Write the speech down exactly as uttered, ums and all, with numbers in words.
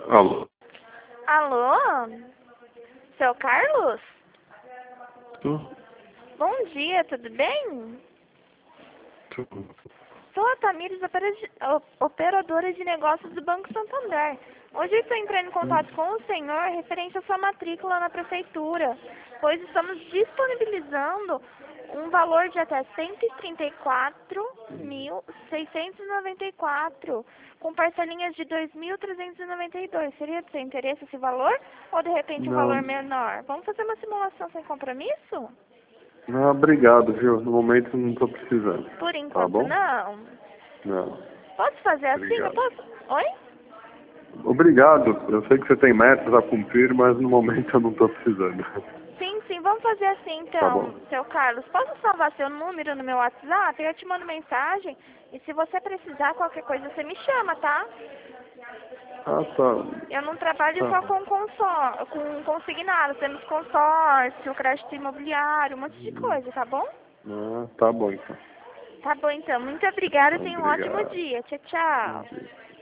Alô? Alô? Seu Carlos? Tu? Bom dia, tudo bem? Tu? Sou a Tamires, opera- o- operadora de negócios do Banco Santander. Hoje eu estou entrando em contato com o senhor referente à sua matrícula na prefeitura, pois estamos disponibilizando um valor de até cento e trinta e quatro mil, seiscentos e noventa e quatro, com parcelinhas de dois mil trezentos e noventa e dois. Seria de seu interesse esse valor ou de repente um valor Não, menor? Vamos fazer uma simulação sem compromisso? não, obrigado, viu? No momento não tô precisando. Por Tá enquanto bom? não. Não, Posso fazer assim? Eu obrigado. posso? Oi? Obrigado. Eu sei que você tem metas a cumprir, mas no momento eu não tô precisando. Sim, sim, vamos fazer assim Tá então, bom? seu Carlos. Posso salvar seu número no meu WhatsApp? Eu te mando mensagem e se você precisar qualquer coisa você me chama, tá? Ah, tá. Eu não trabalho Tá. só com consórcio, com consignado, temos consórcio, crédito imobiliário, um monte de Hum, coisa, tá bom? Ah, tá bom então. Tá bom então, muito obrigada, tenha um ótimo Obrigado. dia. Tchau, tchau. Bom dia.